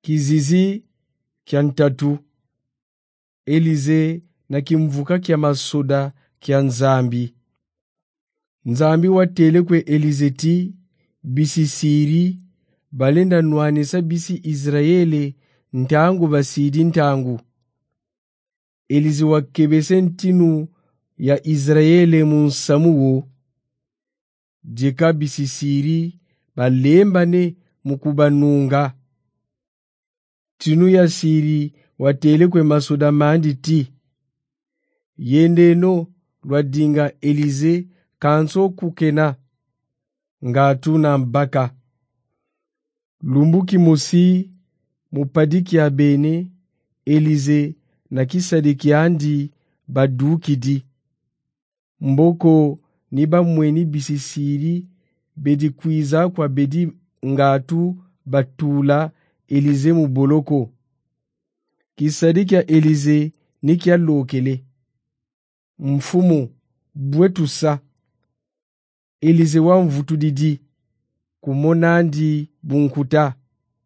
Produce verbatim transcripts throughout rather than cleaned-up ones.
Kizizi kya ntatu. Elize na kimvuka kya masoda kya nzambi. Nzambi watele kwe Elizeti bisi siri balenda nwanisa bisi Israeli ntangu basidi ntangu. Elize wakebese ntinu ya Israeli munsamuwo. Jeka bisi siri balembane mukubanunga. Tinu ya siri watele kwe masoda mandi ti. Yende no lwadinga Elize kanso kukena ngatuna mbaka. Lumbuki musi mupadiki ya bene Elize na kisadiki andi baduki di. Mboko niba mweni bisisiri bedi kuiza kwa bedi ngatu batula Elize muboloko. Kisadiki ya Elize nikia lokele. Mfumu bwetusa. Elize wa mvutu didi kumonandi bunkuta.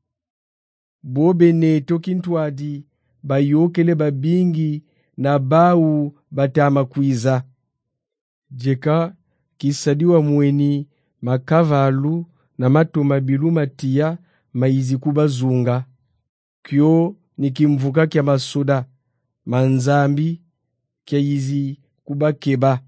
Bobene tokintwadi bayokele babingi na bau batama kuiza. Jeka kisadiwa mweni makavalu na matoma bilu matia maizi kubazunga. Kyo ni kimvuka kya masoda manzambi kya izi kubakeba.